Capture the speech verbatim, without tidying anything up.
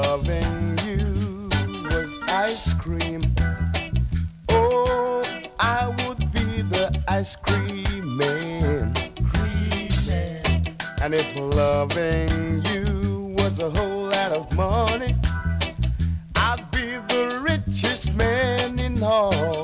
loving you was ice cream, oh, I would be the ice cream man. Cream man. And if loving you was a whole lot of money, I'd be the richest man in all